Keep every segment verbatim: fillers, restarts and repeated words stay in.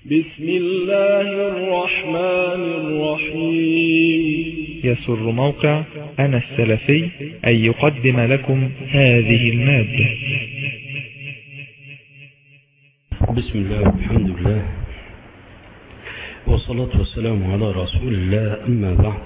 بسم الله الرحمن الرحيم. يسر موقع أنا السلفي أن يقدم لكم هذه المادة. بسم الله والحمد لله والصلاة والسلام على رسول الله. أما بعد،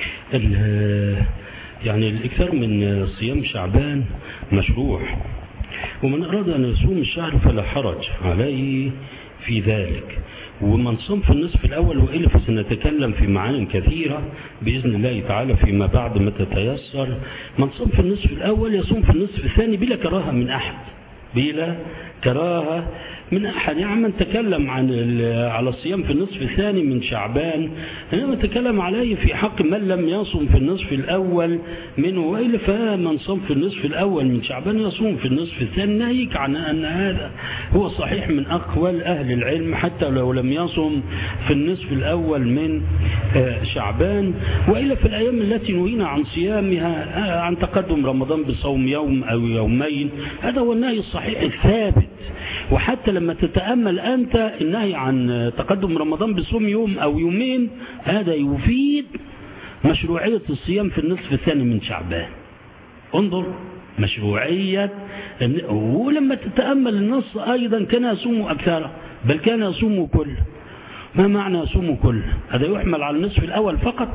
يعني الإكثار من صيام شعبان مشروع، ومن أراد أن يصوم الشهر فلا حرج عليه في ذلك. ومن صام في النصف الأول وإلا فسنتكلم في معان كثيرة بإذن الله تعالى فيما بعد ما تتيسر. من صام في النصف الأول يصوم في النصف الثاني بلا كراهة من أحد، بلا كراهة من أحد. يعني من تكلم عن على الصيام في النصف الثاني من شعبان إنما تكلم عليه في حق من لم يصوم في النصف الأول منه، وإلا فمن صام في النصف الأول من شعبان يصوم في النصف الثاني، ناهيك عن أن هذا هو صحيح من أقوال أهل العلم حتى لو لم يصم في النصف الأول من شعبان. وإلا في الأيام التي نهينا عن صيامها عن تقدم رمضان بصوم يوم أو يومين، هذا هو النهي الصحيح الثابت. وحتى لما تتأمل أنت النهي عن تقدم رمضان بصوم يوم أو يومين، هذا يفيد مشروعية الصيام في النصف الثاني من شعبان. انظر مشروعية. ولما تتأمل النص أيضا كان يصوم أكثر، بل كان يصوم كله. ما معنى يصوم كله؟ هذا يحمل على النصف الأول فقط،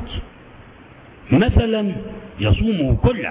مثلا يصومه كله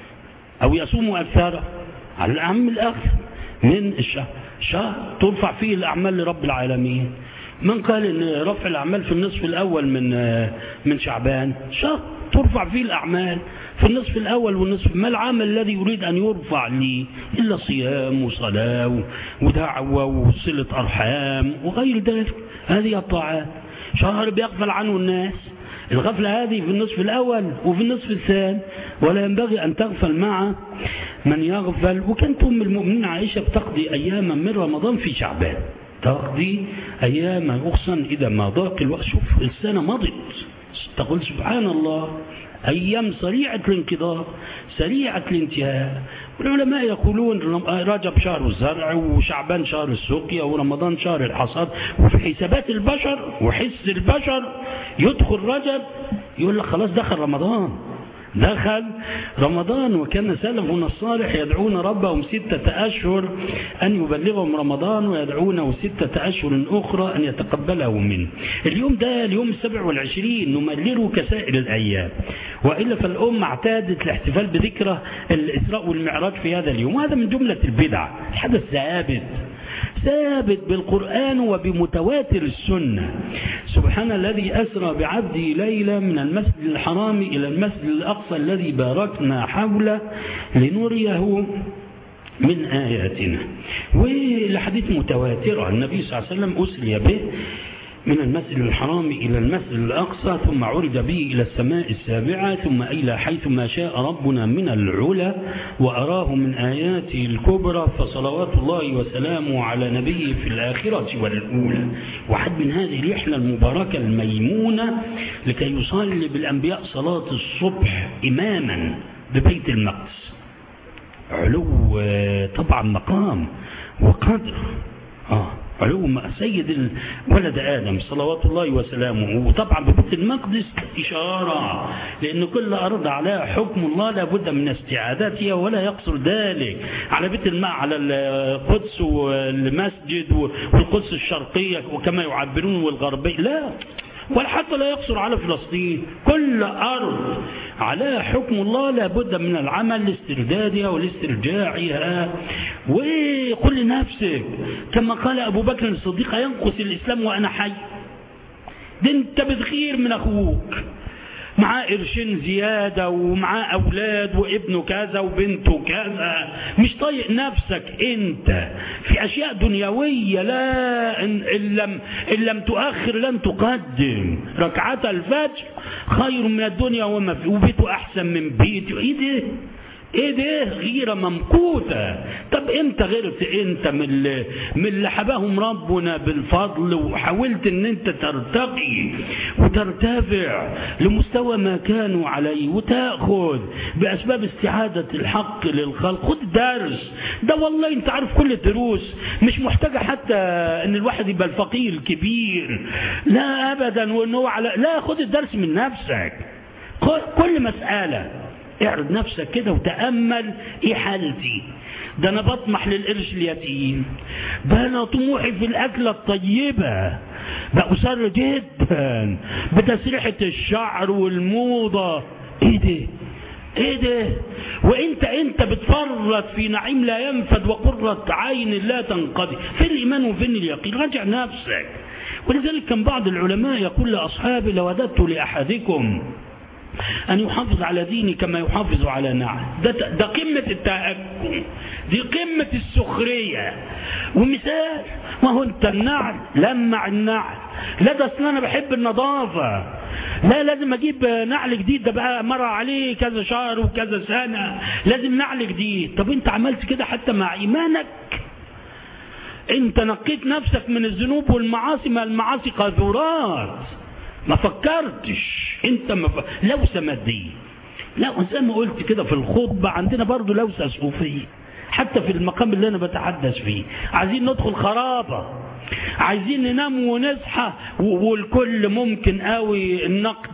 أو يصوم أكثر على الأعم الآخر من الشهر. شهر ترفع فيه الأعمال لرب العالمين. من قال إن رفع الأعمال في النصف الأول من من شعبان؟ شهر ترفع فيه الأعمال في النصف الأول والنصف. ما العمل الذي يريد أن يرفع لي إلا صيام وصلاة ودعوة وصلة أرحام وغير ذلك؟ هذه الطاعات. شهر بيغفل عنه الناس. الغفلة هذه في النصف الأول وفي النصف الثاني، ولا ينبغي أن تغفل مع من يغفل. وكانت أم المؤمنين عائشة بتقضي أياما من رمضان في شعبان، تقضي أياما أخصا إذا ما ضاق الوقت. شوف السنة مضت، تقول سبحان الله، أيام سريعة الانقضاء سريعة الانتهاء. والعلماء يقولون رجب شهر الزرع، وشعبان شهر السقيا، ورمضان شهر الحصاد. وفي حسابات البشر وحس البشر يدخل رجب يقول لك خلاص دخل رمضان، دخل رمضان. وكان سلفنا الصالح يدعون ربهم ستة أشهر أن يبلغهم رمضان، ويدعونه ستة أشهر أخرى أن يتقبله منه. اليوم ده اليوم السابع والعشرين نملله كسائر الأيام، وإلا فالأمة اعتادت الاحتفال بذكرى الإسراء والمعراج في هذا اليوم، وهذا من جملة البدع. الحدث ثابت ثابت بالقرآن وبمتواتر السنة. سبحان الذي أسرى بعبده ليلة من المسجد الحرام إلى المسجد الأقصى الذي باركنا حوله لنريه من آياتنا. والحديث متواتر، النبي صلى الله عليه وسلم أسري به من المسجد الحرام إلى المسجد الأقصى، ثم عرج به إلى السماء السابعة، ثم إلى حيث ما شاء ربنا من العلا، وأراه من آياته الكبرى. فصلوات الله وسلامه على نبيه في الآخرة والأولى. وحد من هذه الرحلة المباركة الميمونة لكي يصلي بالأنبياء صلاة الصبح إماما ببيت المقدس. علو طبعا مقام وقدر، آه علو سيد ولد آدم صلوات الله وسلامه. وطبعا ببيت المقدس إشارة، لأن كل أرض عليها حكم الله لابد من استعادتها، ولا يقصر ذلك على بيت الماء على القدس والمسجد والقدس الشرقية وكما يعبرون والغربية، لا، ولا حتى لا يقصر على فلسطين. كل أرض على حكم الله لابد من العمل لاستردادها ولاسترجاعها. وقل لنفسك كما قال أبو بكر الصديق: ينقص الإسلام وأنا حي؟ ده أنت بتغير من أخوك، معاه قرشين زيادة ومعاه أولاد وابنه كذا وبنته كذا، مش طايق نفسك أنت في أشياء دنيوية. لا، إن لم, إن لم تؤخر لن تقدم. ركعة الفجر خير من الدنيا وما فيه، وبيته أحسن من بيته. إيه ده؟ ايه ده؟ غيرة ممقوتة. طب امتى غيرت انت من اللي, من اللي حباهم ربنا بالفضل وحاولت ان انت ترتقي وترتفع لمستوى ما كانوا عليه وتأخذ بأسباب استعادة الحق للخلق؟ خد درس ده والله. انت عارف كل الدروس مش محتاجة حتى ان الواحد يبقى الفقيه الكبير، لا ابدا، وانه على لا، خد الدرس من نفسك. كل مسألة اعرض نفسك كده وتأمل ايه حالتي. ده انا بطمح للقرش اليتيم، ده انا طموحي في الاكلة الطيبة، بأسر جدا بتسريحة الشعر والموضة. ايه ده؟ ايه ده؟ وانت انت بتفرط في نعيم لا ينفد وقرة عين لا تنقضي. فين الايمان وفين اليقين؟ راجع نفسك. ولذلك كان بعض العلماء يقول لاصحابه: لو وددت لاحدكم أن يحافظ على ديني كما يحافظ على نعل. ده, ده قمة التهكم، دي قمة السخرية. ومثال، ما هو أنت النعل لمع النعل، لا ده أصلا أنا بحب النظافة، لا لازم أجيب نعل جديد، ده بقى مر عليه كذا شهر وكذا سنة، لازم نعل جديد. طب أنت عملت كده حتى مع إيمانك؟ أنت نقيت نفسك من الذنوب والمعاصي، ما المعاصي قاذورات، ما فكرتش انت ما ف... لوسه ماديه. لا، زي ما قلت كده في الخطبه، عندنا برضو لوسه صوفيه حتى في المقام اللي انا بتحدث فيه. عايزين ندخل خرابه، عايزين ننام ونصحى، والكل ممكن قوي النقد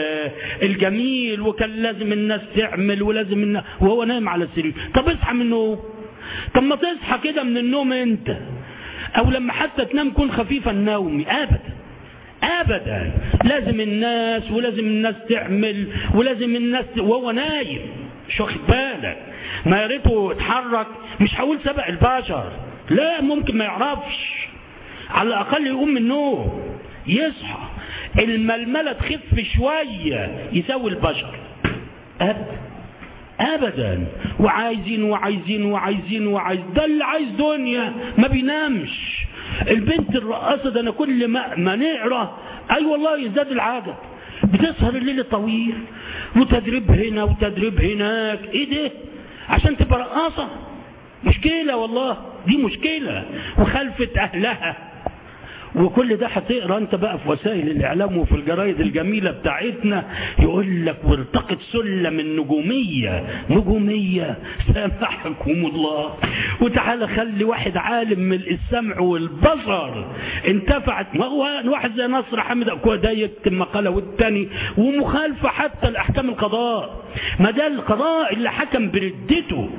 الجميل، وكان لازم الناس تعمل ولازم الناس، وهو نايم على السرير. طب اصحى من النوم، طب ما تصحى كده من النوم انت، او لما حتى تنام كن خفيف النوم. ابدا ابدا، لازم الناس ولازم الناس تعمل ولازم الناس، وهو نايم مش واخد بالك. ما يا ريته اتحرك، مش هقول سبق البشر، لا، ممكن ما يعرفش، على الاقل يقوم من النوم يصحى، الململه تخف شويه يساوي البشر. ابدا ابدا. وعايزين وعايزين وعايزين وعايز، ده اللي عايز دنيا ما بينامش. البنت الرقاصه ده انا كل ما, ما نقرا اي أيوة والله يزداد العجب، بتسهر الليل الطويل وتدريب هنا وتدريب هناك. ايه ده؟ عشان تبقى رقاصه؟ مشكله والله، دي مشكله، وخلفت اهلها. وكل ده هتقرا انت بقى في وسائل الاعلام وفي الجرايد الجميله بتاعتنا، يقول لك وارتقت سلم النجوميه، نجوميه سامحكم الله، وتعالى خلي واحد عالم من السمع والبصر انتفعت. ما هو واحد زي نصر حامد ده يكتب مقاله والتاني، ومخالفه حتى الاحكام القضاء، ما ده القضاء اللي حكم بردته.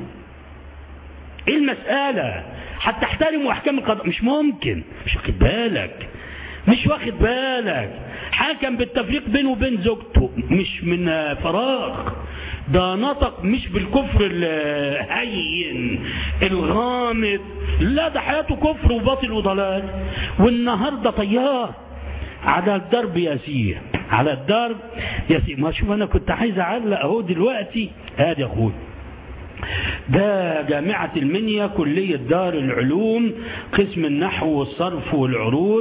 ايه المساله؟ حتى احترموا احكام القضاء؟ مش ممكن، مش واخد بالك، مش واخد بالك. حكم بالتفريق بينه وبين زوجته مش من فراغ، ده نطق مش بالكفر الهين الغامض، لا ده حياته كفر وباطل وضلال. والنهارده طيار على الدرب يسير، على الدرب يسير. ما شوف، انا كنت عايز اعلق اهو دلوقتي، ادي يا اخويا، ده جامعة المنيا، كلية دار العلوم، قسم النحو والصرف والعروض،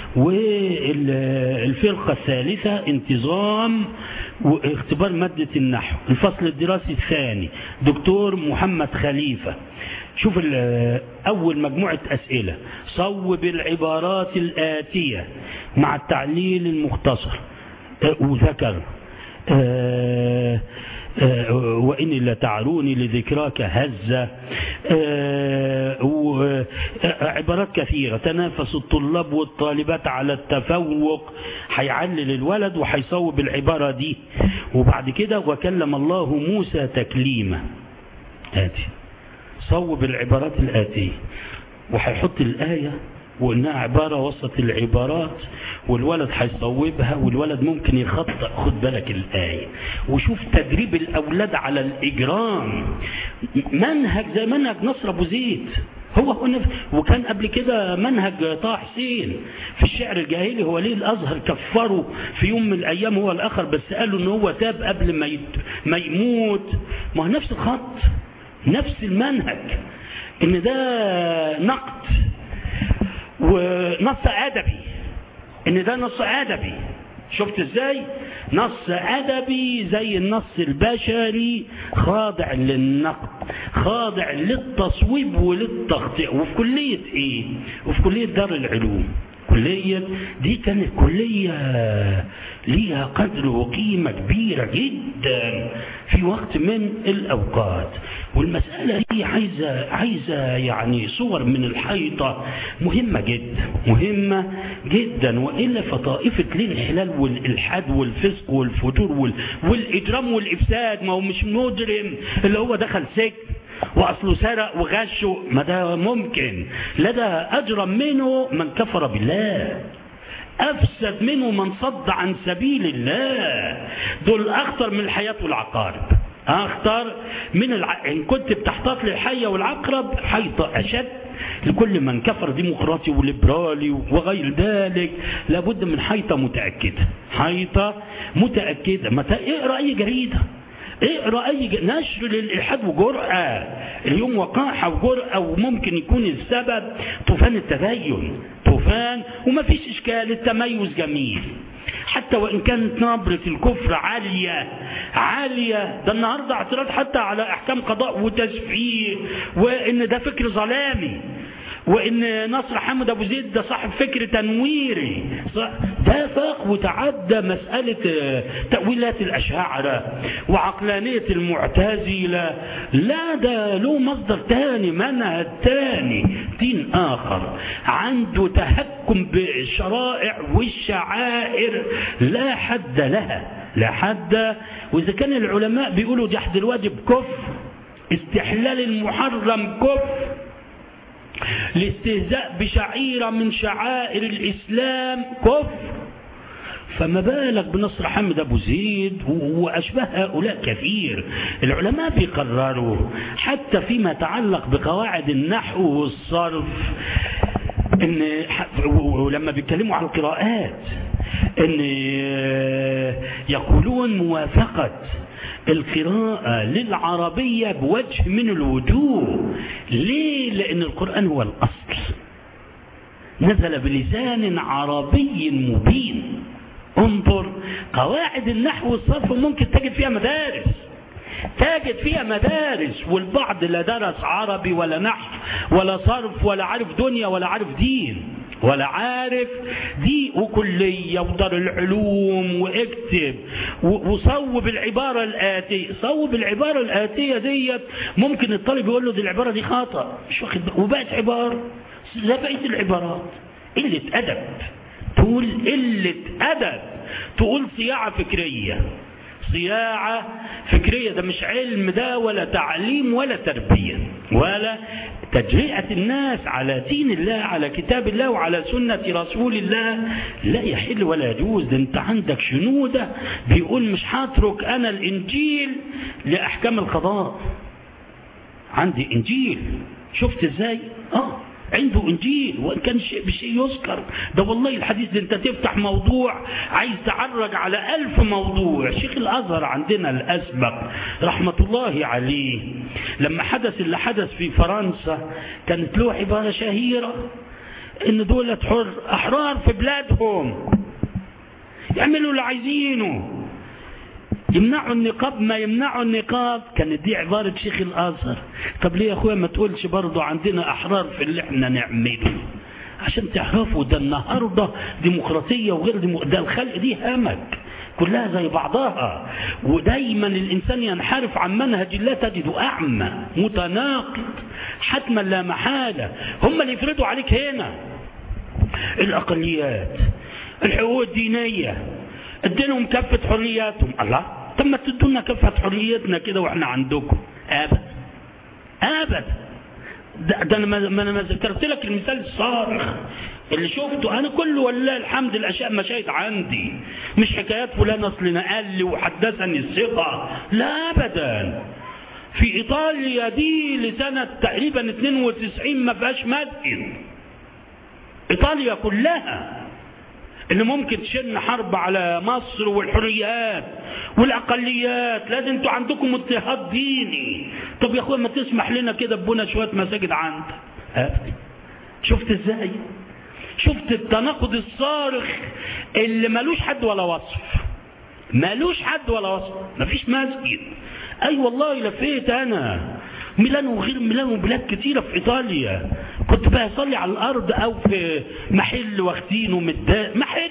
والفرقة الثالثة انتظام واختبار مادة النحو، الفصل الدراسي الثاني، دكتور محمد خليفة. شوف أول مجموعة أسئلة: صوب العبارات الآتية مع التعليل المختصر، وذكر آه آه وإن لتعروني لذكراك هزة، آه عبارات كثيرة. تنافس الطلاب والطالبات على التفوق، هيعلل الولد وهيصوب العبارة دي. وبعد كده: وكلم الله موسى تكليما. آتي صوب العبارات الآتية، وهيحط الآية وإنها عبارة وسط العبارات، والولد هيصوبها، والولد ممكن يخطئ. خد بالك الآية، وشوف تدريب الأولاد على الإجرام، منهج زي منهج نصر أبو زيد، هو هو وكان قبل كده منهج طه حسين في الشعر الجاهلي. هو ليه الأزهر كفره في يوم من الأيام هو الآخر، بس قالوا إن هو تاب قبل ما ما يموت. ما هو نفس الخط، نفس المنهج، إن ده نقد ونص أدبي، إن ده نص أدبي. شفت ازاي؟ نص ادبي زي النص البشري، خاضع للنقد، خاضع للتصويب وللتخطئ. وفي كلية ايه؟ وفي كلية دار العلوم. كلية دي كانت كلية ليها قدر وقيمة كبيرة جدا في وقت من الأوقات. والمسألة دي عايزة عايزة يعني صور من الحيطة مهمة جدا، مهمة جدا. وإلا فطائفة الانحلال والإلحاد والفسق والفجور والإجرام والإفساد، ما هو مش مجرم اللي هو دخل سجن وأصله سرق وغشه، ما ده ممكن. لا، ده أجرم منه من كفر بالله، أفسد منه من صد عن سبيل الله. دول أخطر من الحياة والعقارب، أخطر من الع... إن كنت بتحتاط للحية والعقرب، حيطة أشد لكل من كفر ديمقراطي وليبرالي وغير ذلك. لابد من حيطة متأكدة، حيطة متأكدة. ما اقرأ أي جريدة، اقرأ أي نشر للإلحاد وجرأة. اليوم وقاحة وجرأة، وممكن يكون السبب طوفان التدين، طوفان. وما فيش إشكال، التميز جميل حتى وإن كانت نبرة الكفر عالية عالية. ده النهاردة اعتراض حتى على أحكام قضاء وتشفيه، وإن ده فكر ظلامي، وإن نصر حامد أبو زيد ده صاحب فكر تنويري. ده فاق وتعدى مسألة تأويلات الأشاعرة وعقلانية المعتزلة. لا، ده له مصدر تاني، منهج تاني، دين آخر، عنده تهكم بالشرائع والشعائر لا حد لها، لا حد. وإذا كان العلماء بيقولوا جحد الواجب كفر، استحلال المحرم كفر، الاستهزاء بشعيرة من شعائر الإسلام كفر، فما بالك بنصر حامد أبو زيد وأشبه هؤلاء كثير. العلماء بيقرروا حتى فيما يتعلق بقواعد النحو والصرف، إن ولما بيتكلموا عن القراءات إن يقولون موافقة القراءة للعربية بوجه من الوجوه. ليه؟ لأن القرآن هو الأصل، نزل بلسان عربي مبين. انظر، قواعد النحو والصرف ممكن تجد فيها مدارس، تجد فيها مدارس، والبعض لا درس عربي ولا نحو ولا صرف ولا عارف دنيا ولا عارف دين ولا عارف دي، وكلية ودار العلوم، واكتب وصوب العبارة الآتية. صوب العبارة الآتية ديت ممكن الطالب يقول له دي العبارة دي خطأ، مش واخد، وبقت عبارة زي بقية العبارات. قلة أدب، تقول قلة أدب، تقول صياعة فكرية، صياعة فكرية. ده مش علم ده، ولا تعليم ولا تربية ولا تجرئة الناس على دين الله، على كتاب الله وعلى سنة رسول الله. لا يحل ولا يجوز. ده انت عندك شنودة بيقول مش هترك انا الانجيل لاحكام القضاء، عندي انجيل. شفت ازاي؟ اه عنده انجيل، وان كان شيء بشيء يذكر. ده والله الحديث ده انت تفتح موضوع عايز تعرج على الف موضوع. شيخ الازهر عندنا الاسبق رحمة الله عليه لما حدث اللي حدث في فرنسا، كانت له عبارة شهيرة ان دولة حر احرار في بلادهم، يعملوا اللي عايزينه، يمنعوا النقاب ما يمنعوا النقاب. كانت دي عبارة شيخ الازهر. طب ليه يا اخويا ما تقولش برضو عندنا احرار في اللي احنا نعمله، عشان تعرفوا ده النهارده ديمقراطية وغير ديمقراطية، ده الخلق دي همك كلها زي بعضها. ودايما الانسان ينحرف عن منهج الله تجده اعمى متناقض حتما لا محالة. هم اللي يفرضوا عليك هنا الاقليات، الحقوق الدينية، ادينهم كافة حرياتهم. الله، طب ما تدونا كافة حريتنا كده واحنا عندكم. ابدا ابدا. ده, ده انا ما انا ما ذكرت لك المثال الصارخ اللي شفته انا كله ولله الحمد. الاشياء ما شاهد عندي، مش حكايات فلان اصل نقل لي وحدثني الثقة، لا ابدا. في ايطاليا دي لسنة تقريبا اثنين وتسعين ما فيهاش مسجد. ايطاليا كلها اللي ممكن تشن حرب على مصر والحريات والاقليات، لازم انتوا عندكم اضطهاد ديني. طب يا اخويا ما تسمح لنا كده ببنا شويه مساجد عندك. شفت ازاي؟ شفت التناقض الصارخ اللي ملوش حد ولا وصف، ملوش حد ولا وصف. مفيش مسجد. اي أيوة والله لفيت انا ميلانو وغير ميلانو بلاد كتيرة في ايطاليا، كنت بقى اصلي على الارض او في محل واخدينه متضايق، محل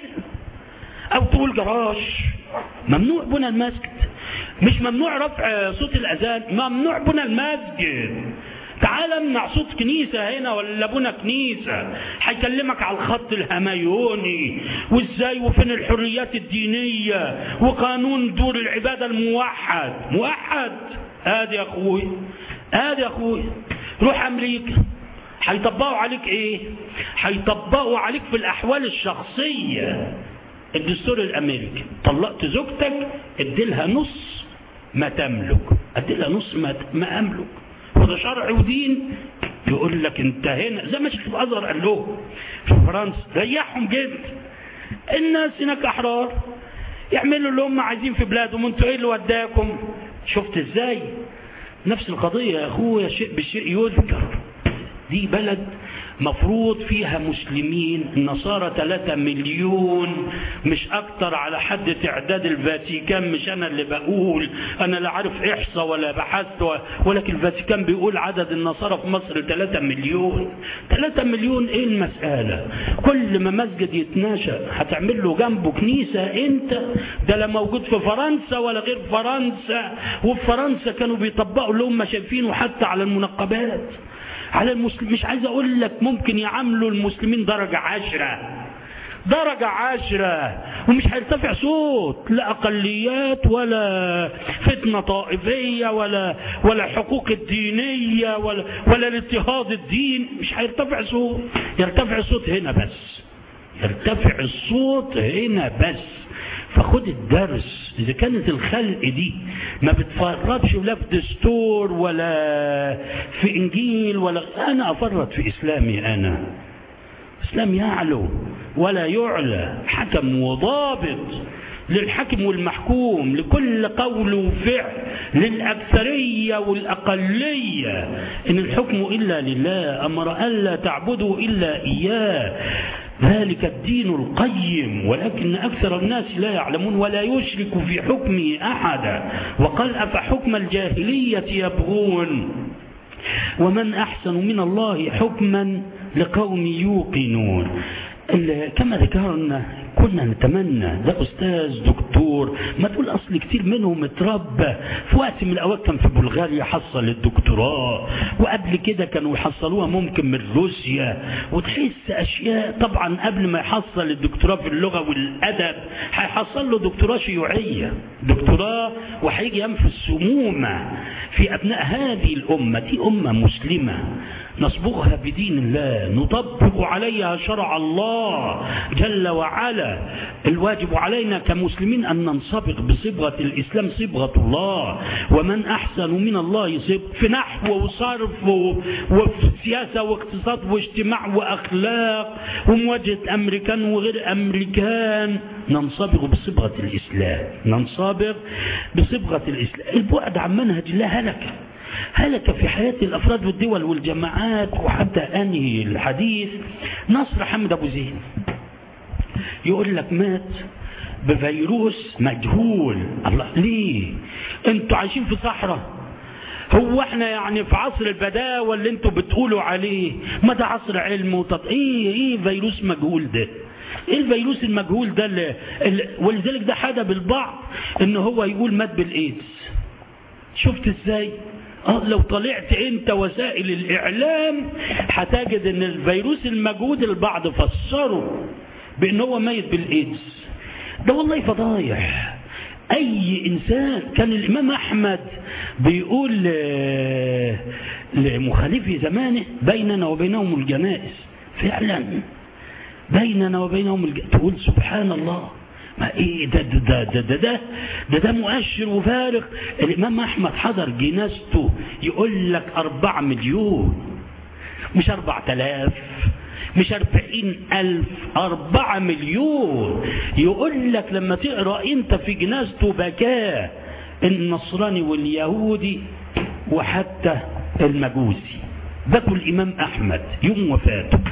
او تقول جراج. ممنوع بنى المسجد، مش ممنوع رفع صوت الاذان، ممنوع بنى المسجد. تعال امنع صوت كنيسة هنا ولا بنا كنيسة، هيكلمك على الخط الهميوني وازاي وفين الحريات الدينية وقانون دور العبادة الموحد. موحد ادي يا اخوي، ادي يا اخوي. روح امريكا هيطبقوا عليك ايه؟ هيطبقوا عليك في الاحوال الشخصية الدستور الامريكي. طلقت زوجتك اديلها نص ما تملك، اديلها نص ما, ما املك. وده شرع ودين. يقول لك انت هنا زي ما شيخ الازهر قال له في فرنسا، ريحهم جدا. الناس هناك احرار يعملوا اللي هم عايزين في بلادهم، انتوا ايه اللي وداكم؟ شفت ازاي؟ نفس القضيه يا اخويا، شيء بالشيء يذكر. دي بلد مفروض فيها مسلمين، النصارى ثلاثة مليون مش اكتر على حد تعداد الفاتيكان. مش انا اللي بقول، انا لا عارف احصاء ولا بحثت، ولكن الفاتيكان بيقول عدد النصارى في مصر ثلاثة مليون. ثلاثة مليون ايه المسألة؟ كل ما مسجد يتناشى هتعمل له جنبه كنيسة انت؟ ده لا موجود في فرنسا ولا غير فرنسا. وفي فرنسا كانوا بيطبقوا اللي هم شايفينه حتى على المنقبات على المسلم. مش عايز اقول لك ممكن يعاملوا المسلمين درجة عشرة، درجة عشرة، ومش هيرتفع صوت، لا اقليات ولا فتنة طائفية ولا ولا حقوق الدينية ولا ولا الاضطهاد الدين. مش هيرتفع صوت. يرتفع الصوت هنا بس، يرتفع الصوت هنا بس. فخد الدرس. إذا كانت الخلق دي ما بتفرطش لا في دستور ولا في إنجيل ولا، أنا أفرط في إسلامي. أنا إسلام يعلو ولا يعلى، حكم وضابط للحكم والمحكوم، لكل قول وفعل، للأكثرية والأقلية. إن الحكم إلا لله، أمر ألا تعبدوا إلا إياه، ذلك الدين القيم، ولكن أكثر الناس لا يعلمون ولا يشرك في حكمه أحدا. وقال أفحكم الجاهلية يبغون ومن أحسن من الله حكما لقوم يوقنون. كما ذكرنا كنا نتمنى ده أستاذ دكتور، ما تقول أصل كتير منهم اتربى في وقت من الأوقات كان في بلغاريا حصل الدكتوراه، وقبل كده كانوا يحصلوها ممكن من روسيا، وتحس أشياء. طبعا قبل ما يحصل الدكتوراه في اللغة والأدب هيحصل له دكتوراه شيوعية، دكتوراه وهيجي ينفي السمومة في أبناء هذه الأمة. دي أمة مسلمة نصبغها بدين الله، نطبق عليها شرع الله جل وعلا. الواجب علينا كمسلمين أن ننصبغ بصبغة الإسلام، صبغة الله. ومن أحسن من الله صبغ في نحو وصرف وفي سياسة واقتصاد واجتماع وأخلاق ومواجهة أمريكان وغير أمريكان. ننصبغ بصبغة الإسلام، ننصبغ بصبغة الإسلام. البعد عن منهج الله هلكة، هلك في حياة الأفراد والدول والجماعات. وحتى أنهي الحديث، نصر حمد أبو زين يقول لك مات بفيروس مجهول. الله، ليه؟ انتوا عايشين في صحراء؟ هو احنا يعني في عصر البداوة اللي انتوا بتقولوا عليه؟ ما ده عصر علم وتط... ايه ايه فيروس مجهول ده؟ ايه الفيروس المجهول ده اللي... اللي... ولذلك ده حدا بالبعض ان هو يقول مات بالايدز. شفت ازاي؟ اه لو طلعت انت وسائل الاعلام هتجد ان الفيروس المجهود البعض فسره بان هو ميت بالايدز. ده والله فضايح. اي انسان، كان الامام احمد بيقول لمخالفي زمانه بيننا وبينهم الجنائز. فعلا بيننا وبينهم الجنائز. تقول سبحان الله، ما ايه ده ده ده ده ده ده, ده مؤشر وفارق. الامام احمد حضر جنازته يقول لك أربعة مليون، مش أربعة آلاف، مش أربعين ألف، أربعة مليون. يقول لك لما تقرأ انت في جنازته بكاه النصراني واليهودي وحتى المجوسي. بكوا الامام احمد يوم وفاته.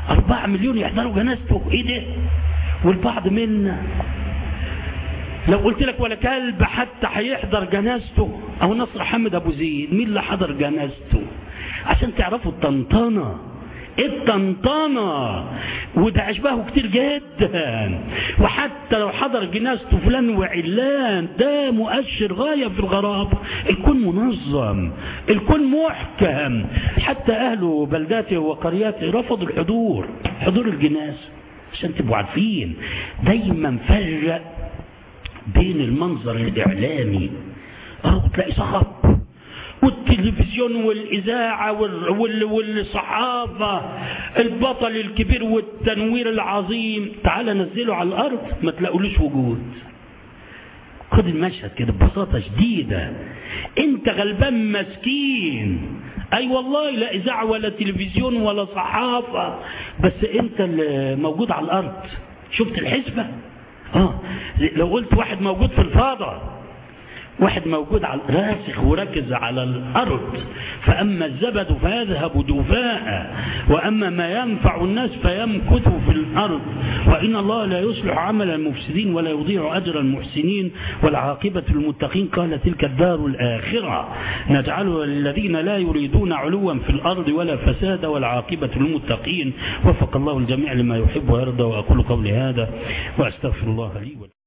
أربعة مليون يحضروا جنازته، ايه ده؟ والبعض منا لو قلت لك ولا كلب حتى هيحضر جنازته، او نصر حمد ابو زيد مين اللي حضر جنازته؟ عشان تعرفوا الطنطنه، الطنطنه وده اشباهه كتير جدا. وحتى لو حضر جنازته فلان وعلان ده مؤشر غايه في الغرابه. الكون منظم، الكون محكم، حتى اهل بلداته وقرياته رفضوا الحضور، حضور الجنازه. عشان تبقوا عارفين دايما فرق بين المنظر الاعلامي، اه تلاقي صخب والتلفزيون والإذاعة والصحافة، البطل الكبير والتنوير العظيم، تعال نزله على الأرض ما تلاقولوش وجود. خد المشهد كده ببساطة شديدة، انت غلبان مسكين، اي والله لا إذاعة ولا تلفزيون ولا صحافة، بس انت اللي موجود على الأرض. شفت الحسبة؟ اه لو قلت واحد موجود في الفضاء، واحد موجود على راسخ وركز على الأرض، فأما الزبد فيذهب دفاء وأما ما ينفع الناس فيمكث في الأرض، وإن الله لا يصلح عمل المفسدين ولا يضيع أجر المحسنين والعاقبة للمتقين. قال تلك الدار الآخرة نجعلها للذين لا يريدون علوا في الأرض ولا فساد والعاقبة للمتقين. وفق الله الجميع لما يحب ويرضى. وأقول قولي هذا وأستغفر الله لي ولكم.